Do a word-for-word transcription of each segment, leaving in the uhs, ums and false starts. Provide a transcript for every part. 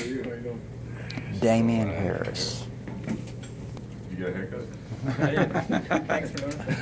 you? How you doing? Damian Harris. You got a haircut? I did. Thanks for noticing.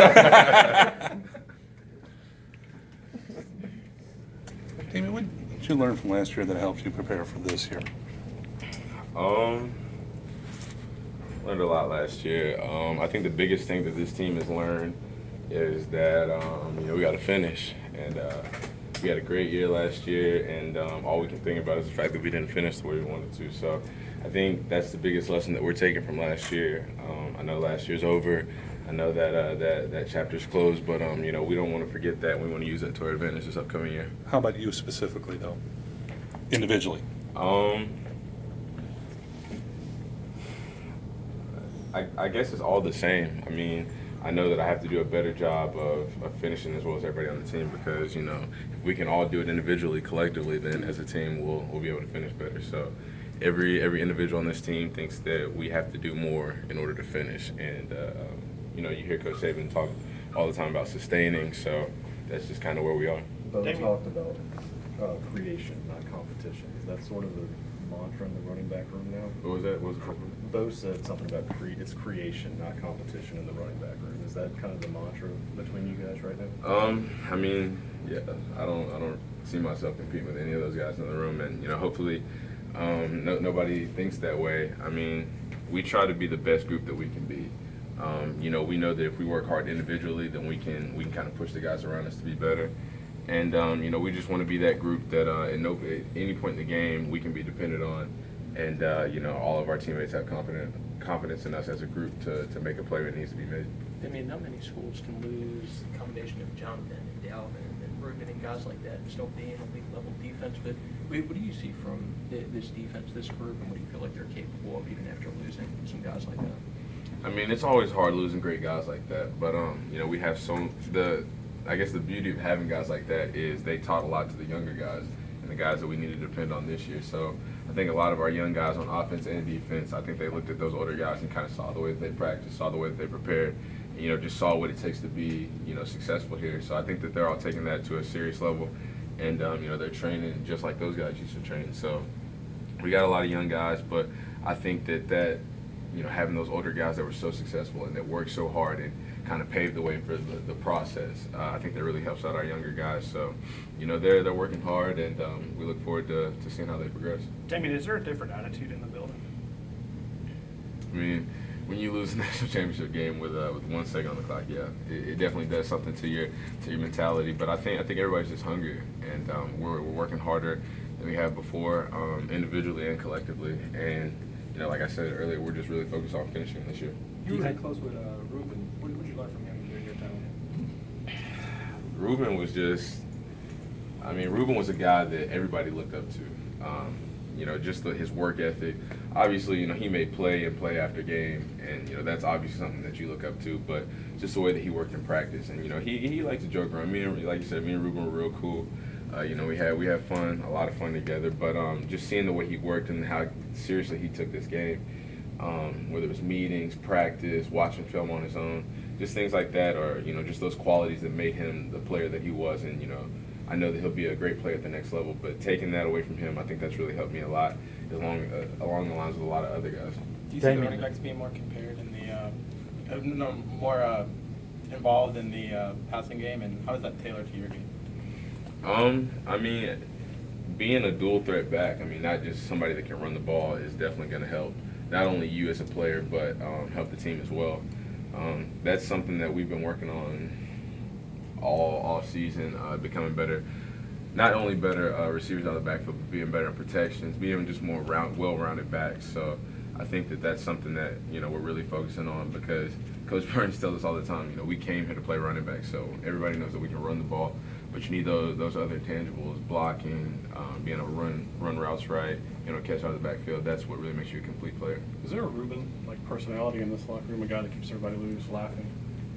Damian, what did you learn from last year that helped you prepare for this year? Um, learned a lot last year. Um, I think the biggest thing that this team has learned is that um, you know we got to finish, and uh, we had a great year last year, and um, all we can think about is the fact that we didn't finish the way we wanted to. So I think that's the biggest lesson that we're taking from last year. Um, I know last year's over. I know that uh, that that chapter's closed, but um, you know we don't want to forget that. We want to use that to our advantage this upcoming year. How about you specifically, though, individually? Um, I, I guess it's all the same. I mean, I know that I have to do a better job of, of finishing as well as everybody on the team because, you know, if we can all do it individually, collectively, then as a team we'll, we'll be able to finish better. So every every individual on this team thinks that we have to do more in order to finish. And, uh, um, you know, you hear Coach Saban talk all the time about sustaining, so that's just kind of where we are. Bo talked about uh, creation, not competition. Is that sort of the mantra in the running back room now? What was that? What was the first one? Bo said something about cre- it's creation, not competition in the running back room. Is that kind of the mantra between you guys right now? Um, I mean, yeah, I don't, I don't see myself competing with any of those guys in the room, and you know, hopefully, um, no, nobody thinks that way. I mean, we try to be the best group that we can be. Um, you know, we know that if we work hard individually, then we can, we can kind of push the guys around us to be better. And um, you know, we just want to be that group that uh, at no, at any point in the game we can be depended on. And uh, you know, all of our teammates have confident, confidence in us as a group to, to make a play that needs to be made. I mean, not many schools can lose the combination of Jonathan and Dalvin and Reuben and guys like that and still be in a league level defense. But what do you see from this defense, this group, and what do you feel like they're capable of even after losing some guys like that? I mean, it's always hard losing great guys like that, but um, you know, we have so the. I guess the beauty of having guys like that is they taught a lot to the younger guys and the guys that we need to depend on this year. So I think a lot of our young guys on offense and defense, I think they looked at those older guys and kind of saw the way that they practiced, saw the way that they prepared, and, you know, just saw what it takes to be, you know, successful here. So I think that they're all taking that to a serious level, and um, you know, they're training just like those guys used to train. So we got a lot of young guys, but I think that that, you know, having those older guys that were so successful and that worked so hard and kind of paved the way for the, the process. Uh, I think that really helps out our younger guys. So, you know, they're they're working hard, and um, we look forward to, to seeing how they progress. Damian, is there a different attitude in the building? I mean, when you lose a national championship game with uh, with one second on the clock, yeah, it, it definitely does something to your to your mentality. But I think I think everybody's just hungry, and um, we're we're working harder than we have before, um, individually and collectively. And you know, like I said earlier, we're just really focused on finishing this year. You were really close with uh, Reuben. What did you learn from him during your time with him? Reuben was just, I mean, Reuben was a guy that everybody looked up to. Um, you know, just the, his work ethic. Obviously, you know, he made play and play after game, and, you know, that's obviously something that you look up to, but just the way that he worked in practice. And, you know, he, he likes to joke around. Me and, like you said, me and Reuben were real cool. Uh, you know, we had we had fun, a lot of fun together, but um, just seeing the way he worked and how seriously he took this game, um, whether it was meetings, practice, watching film on his own, just things like that, or, you know, just those qualities that made him the player that he was. And, you know, I know that he'll be a great player at the next level, but taking that away from him, I think that's really helped me a lot, along uh, along the lines with a lot of other guys. Do you see the running backs being more compared in the, uh, uh, no, more uh, involved in the uh, passing game, and how is that tailored to your game? Um, I mean, being a dual threat back, I mean, not just somebody that can run the ball is definitely going to help not only you as a player, but um, help the team as well. Um, that's something that we've been working on all off season, uh, becoming better. Not only better uh, receivers out of the backfield, but being better in protections, being just more round, well-rounded backs. So I think that that's something that, you know, we're really focusing on, because Coach Burns tells us all the time, you know, we came here to play running back, so everybody knows that we can run the ball, but you need those those other intangibles, blocking, um, being able to run run routes right, you know, catch out of the backfield. That's what really makes you a complete player. Is there a Reuben like personality in this locker room, a guy that keeps everybody loose, laughing?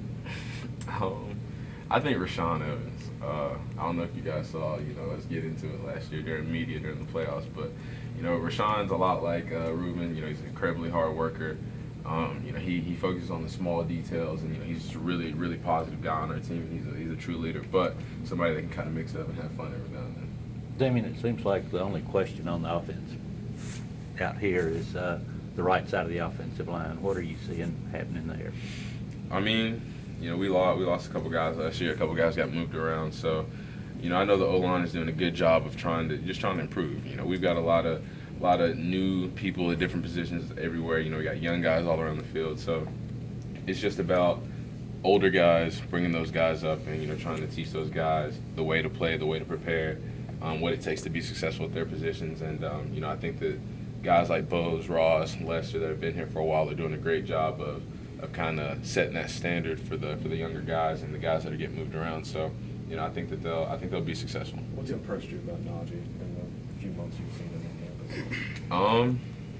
um, I think Rashaan Evans. Uh, I don't know if you guys saw, you know, us get into it last year during media during the playoffs, but you know, Rashawn's a lot like uh, Reuben. You know, he's an incredibly hard worker. Um, you know, he, he focuses on the small details, and you know, he's just a really, really positive guy on our team. He's a, he's a true leader, but somebody that can kind of mix it up and have fun every now and then. Damian, it seems like the only question on the offense out here is uh, the right side of the offensive line. What are you seeing happening there? I mean, you know, we lost we lost a couple guys last year. A couple guys got moved around, so you know, I know the O-line is doing a good job of trying to just trying to improve. You know, we've got a lot of a lot of new people at different positions everywhere. You know, we got young guys all around the field, so it's just about older guys bringing those guys up and you know trying to teach those guys the way to play, the way to prepare, um, what it takes to be successful at their positions. And um, you know, I think that guys like Bose, Ross, Lester that have been here for a while are doing a great job of of kind of setting that standard for the for the younger guys and the guys that are getting moved around. So, you know, I think that they'll I think they'll be successful. What's impressed you about Najee in the few months you've seen him on campus? Um,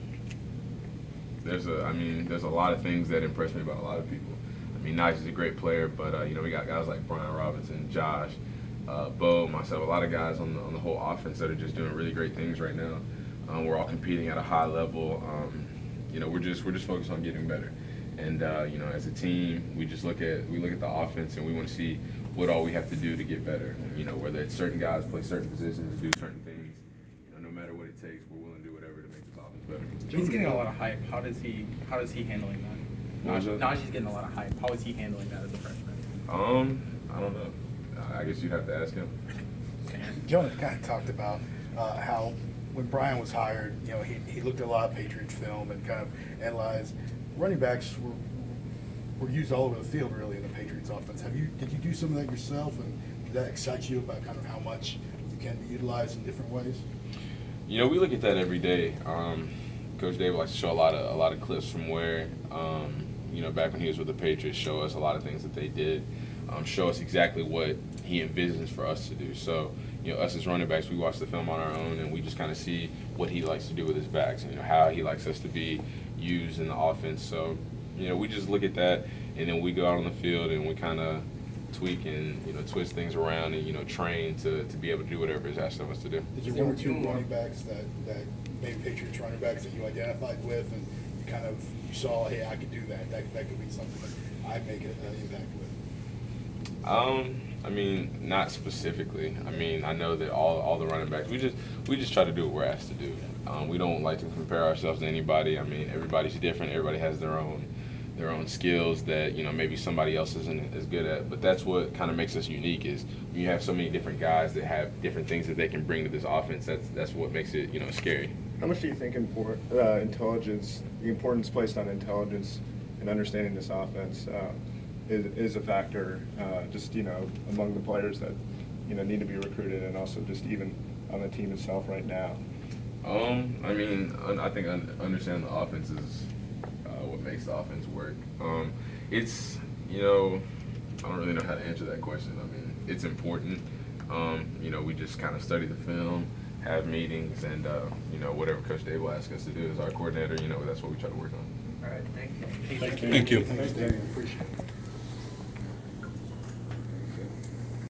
there's a I mean, there's a lot of things that impress me about a lot of people. I mean, Najee's a great player, but uh, you know, we got guys like Brian Robinson, Josh, uh, Bo, myself, a lot of guys on the on the whole offense that are just doing really great things right now. Um, we're all competing at a high level. Um, you know, we're just we're just focused on getting better. And uh, you know, as a team, we just look at we look at the offense and we want to see what all we have to do to get better. You know, whether it's certain guys play certain positions, do certain things. You know, no matter what it takes, we're willing to do whatever to make this offense better. He's getting a lot of hype. How does he? How is he handling that? Najee, Najee's getting a lot of hype. How is he handling that as a freshman? Um, I don't know. I guess you'd have to ask him. Jonah kind of talked about uh, how when Brian was hired, you know, he, he looked at a lot of Patriots film and kind of analyzed. Running backs were were used all over the field, really, in the Patriots offense. Have you did you do some of that yourself, and did that excite you about kind of how much you can be utilized in different ways? You know, we look at that every day. Um, Coach Dave likes to show a lot of a lot of clips from where, um, you know, back when he was with the Patriots, show us a lot of things that they did, um, show us exactly what he envisions for us to do. So, you know, us as running backs, we watch the film on our own, and we just kind of see what he likes to do with his backs, and, you know, how he likes us to be used in the offense. So, you know, we just look at that, and then we go out on the field and we kind of tweak and, you know, twist things around and, you know, train to, to be able to do whatever is asked of us to do. Is there one or two running backs that, that maybe Patriots running backs that you identified with, and you kind of you saw, hey, I could do that. That that could be something that I make an impact with. Um, I mean, not specifically. I mean, I know that all all the running backs, we just we just try to do what we're asked to do. Um, we don't like to compare ourselves to anybody. I mean, everybody's different. Everybody has their own their own skills that, you know, maybe somebody else isn't as good at. But that's what kind of makes us unique is when you have so many different guys that have different things that they can bring to this offense. That's that's what makes it, you know, scary. How much do you think import, uh, intelligence, the importance placed on intelligence and understanding this offense uh, is, is a factor, uh, just, you know, among the players that, you know, need to be recruited and also just even on the team itself right now? Um, I mean, I think understanding the offense is uh, what makes the offense work. Um, it's, you know, I don't really know how to answer that question. I mean, it's important. Um, you know, we just kind of study the film, have meetings, and, uh, you know, whatever Coach Dave will ask us to do as our coordinator, you know, that's what we try to work on. All right, thank you. Thank you. Thanks, Daniel. Appreciate it.